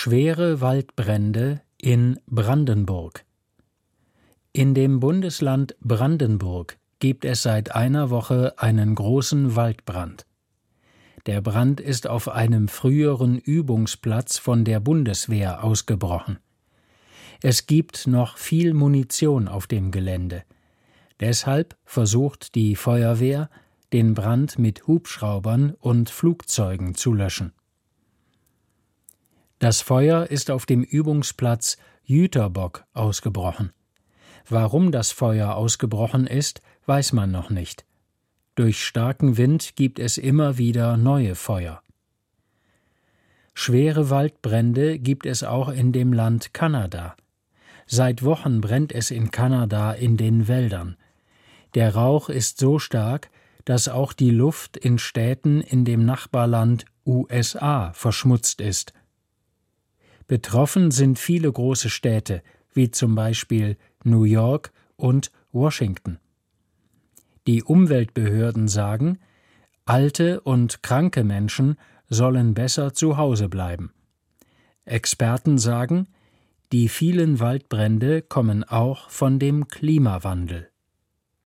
Schwere Waldbrände in Brandenburg. In dem Bundesland Brandenburg gibt es seit einer Woche einen großen Waldbrand. Der Brand ist auf einem früheren Übungsplatz von der Bundeswehr ausgebrochen. Es gibt noch viel Munition auf dem Gelände. Deshalb versucht die Feuerwehr, den Brand mit Hubschraubern und Flugzeugen zu löschen. Das Feuer ist auf dem Übungsplatz Jüterbock ausgebrochen. Warum das Feuer ausgebrochen ist, weiß man noch nicht. Durch starken Wind gibt es immer wieder neue Feuer. Schwere Waldbrände gibt es auch in dem Land Kanada. Seit Wochen brennt es in Kanada in den Wäldern. Der Rauch ist so stark, dass auch die Luft in Städten in dem Nachbarland USA verschmutzt ist. Betroffen sind viele große Städte, wie zum Beispiel New York und Washington. Die Umweltbehörden sagen, alte und kranke Menschen sollen besser zu Hause bleiben. Experten sagen, die vielen Waldbrände kommen auch von dem Klimawandel.